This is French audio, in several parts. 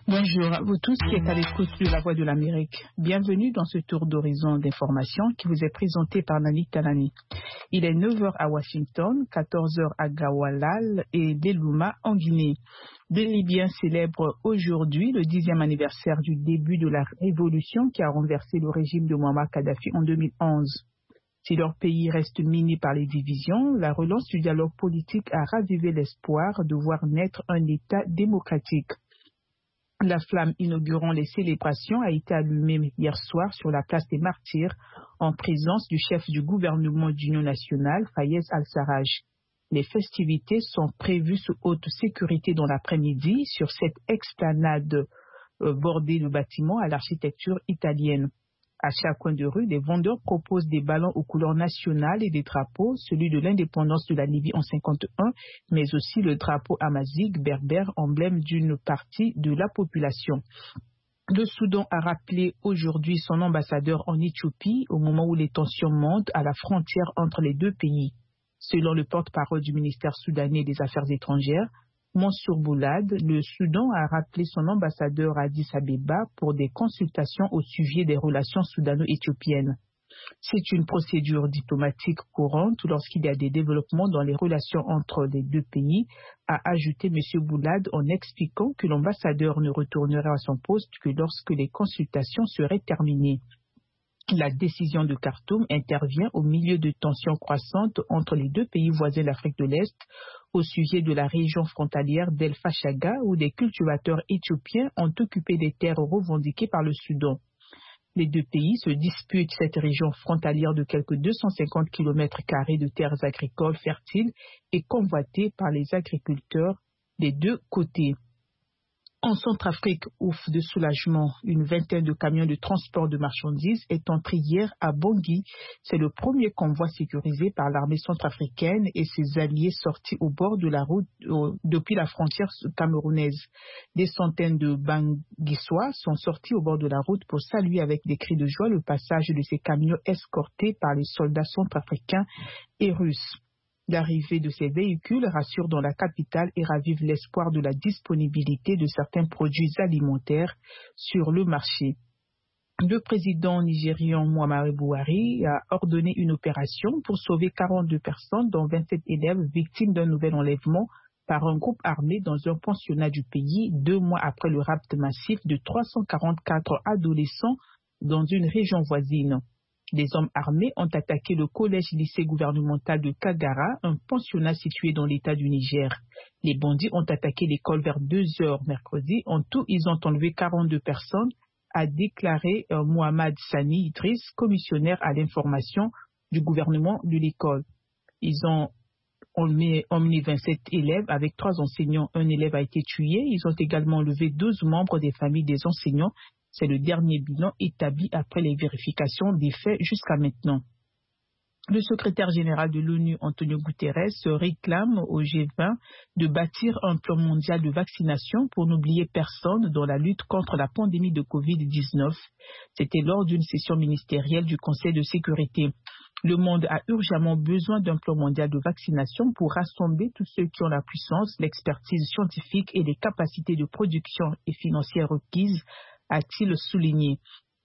Bonjour à vous tous qui êtes à l'écoute de la Voix de l'Amérique. Bienvenue dans ce tour d'horizon d'information qui vous est présenté par Nani Talani. Il est 9 heures à Washington, 14 heures à Gawalal et Delouma en Guinée. Des Libyens célèbrent aujourd'hui le 10e anniversaire du début de la révolution qui a renversé le régime de Muammar Kadhafi en 2011. Si leur pays reste miné par les divisions, la relance du dialogue politique a ravivé l'espoir de voir naître un État démocratique. La flamme inaugurant les célébrations a été allumée hier soir sur la place des Martyrs en présence du chef du gouvernement d'union nationale, Fayez al-Sarraj. Les festivités sont prévues sous haute sécurité dans l'après-midi sur cette explanade bordée de bâtiments à l'architecture italienne. À chaque coin de rue, des vendeurs proposent des ballons aux couleurs nationales et des drapeaux, celui de l'indépendance de la Libye en 1951, mais aussi le drapeau amazigh berbère, emblème d'une partie de la population. Le Soudan a rappelé aujourd'hui son ambassadeur en Éthiopie au moment où les tensions montent à la frontière entre les deux pays. Selon le porte-parole du ministère soudanais des Affaires étrangères, Mansour Boulad, le Soudan a rappelé son ambassadeur à Addis Abeba pour des consultations au sujet des relations soudano-éthiopiennes. C'est une procédure diplomatique courante lorsqu'il y a des développements dans les relations entre les deux pays, a ajouté M. Boulad en expliquant que l'ambassadeur ne retournera à son poste que lorsque les consultations seraient terminées. La décision de Khartoum intervient au milieu de tensions croissantes entre les deux pays voisins d'Afrique de l'Est au sujet de la région frontalière d'El Fashaga où des cultivateurs éthiopiens ont occupé des terres revendiquées par le Soudan. Les deux pays se disputent cette région frontalière de quelques 250 km² de terres agricoles fertiles et convoitées par les agriculteurs des deux côtés. En Centrafrique, ouf de soulagement, une vingtaine de camions de transport de marchandises est entré hier à Bangui. C'est le premier convoi sécurisé par l'armée centrafricaine et ses alliés sortis au bord de la route depuis la frontière camerounaise. Des centaines de Banguissois sont sortis au bord de la route pour saluer avec des cris de joie le passage de ces camions escortés par les soldats centrafricains et russes. L'arrivée de ces véhicules rassure dans la capitale et ravive l'espoir de la disponibilité de certains produits alimentaires sur le marché. Le président nigérian Muhammadu Buhari a ordonné une opération pour sauver 42 personnes, dont 27 élèves victimes d'un nouvel enlèvement par un groupe armé dans un pensionnat du pays 2 mois après le rapt massif de 344 adolescents dans une région voisine. Des hommes armés ont attaqué le collège-lycée gouvernemental de Kagara, un pensionnat situé dans l'état du Niger. Les bandits ont attaqué l'école vers 2 heures mercredi. En tout, ils ont enlevé 42 personnes, a déclaré Mohamed Sani Idriss, commissionnaire à l'information du gouvernement de l'école. Ils ont emmené 27 élèves avec 3 enseignants. Un élève a été tué. Ils ont également enlevé 12 membres des familles des enseignants. C'est le dernier bilan établi après les vérifications des faits jusqu'à maintenant. Le secrétaire général de l'ONU, Antonio Guterres, réclame au G20 de bâtir un plan mondial de vaccination pour n'oublier personne dans la lutte contre la pandémie de Covid-19. C'était lors d'une session ministérielle du Conseil de sécurité. Le monde a urgemment besoin d'un plan mondial de vaccination pour rassembler tous ceux qui ont la puissance, l'expertise scientifique et les capacités de production et financières requises, a-t-il souligné.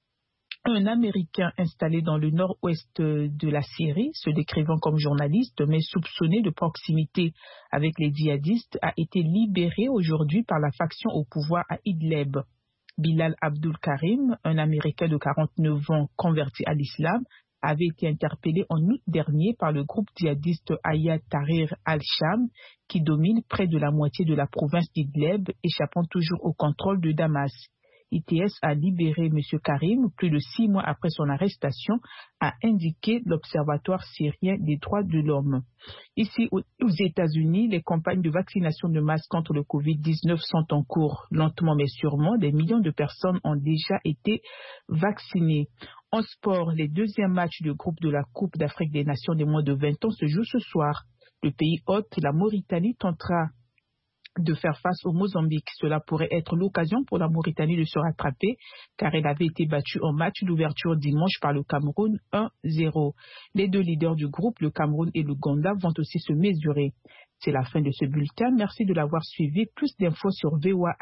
Un Américain installé dans le nord-ouest de la Syrie, se décrivant comme journaliste mais soupçonné de proximité avec les djihadistes, a été libéré aujourd'hui par la faction au pouvoir à Idlib. Bilal Abdul Karim, un Américain de 49 ans converti à l'islam, avait été interpellé en août dernier par le groupe djihadiste Hayat Tahrir al-Sham qui domine près de la moitié de la province d'Idlib, échappant toujours au contrôle de Damas. ITS a libéré M. Karim plus de 6 mois après son arrestation, a indiqué l'Observatoire syrien des droits de l'homme. Ici, aux États-Unis, les campagnes de vaccination de masse contre le Covid-19 sont en cours. Lentement mais sûrement, des millions de personnes ont déjà été vaccinées. En sport, les 2e matchs de groupe de la Coupe d'Afrique des Nations des moins de 20 ans se jouent ce soir. Le pays hôte, la Mauritanie, tentera de faire face au Mozambique. Cela pourrait être l'occasion pour la Mauritanie de se rattraper car elle avait été battue en match d'ouverture dimanche par le Cameroun 1-0. Les 2 leaders du groupe, le Cameroun et l'Ouganda, vont aussi se mesurer. C'est la fin de ce bulletin. Merci de l'avoir suivi. Plus d'infos sur VOA